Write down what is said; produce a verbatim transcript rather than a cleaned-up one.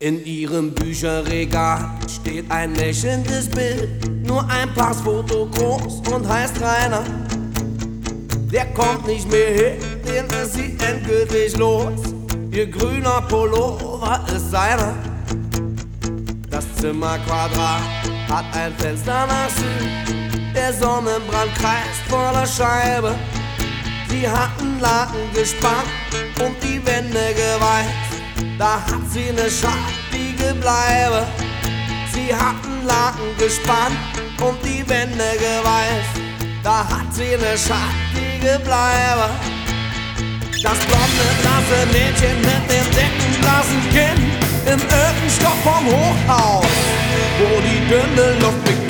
In ihrem Bücherregal steht ein lächelndes Bild, nur ein Passfoto groß und heißt Rainer. Der kommt nicht mehr hin, den ist sie endgültig los. Ihr grüner Pullover ist seiner. Das Zimmerquadrat hat ein Fenster nach Süden, der Sonnenbrand kreist vor der Scheibe. Sie hat einen Laken gespannt und die Wände geweißt, da hat sie ne schattige Bleibe. Sie hat einen Laken gespannt und die Wände geweißt, da hat sie ne schattige Bleibe. Das blonde, blasse Mädchen mit dem dicken, blassen Kinn im Öfenstock vom Hochhaus, wo die dünne Luft beginnt.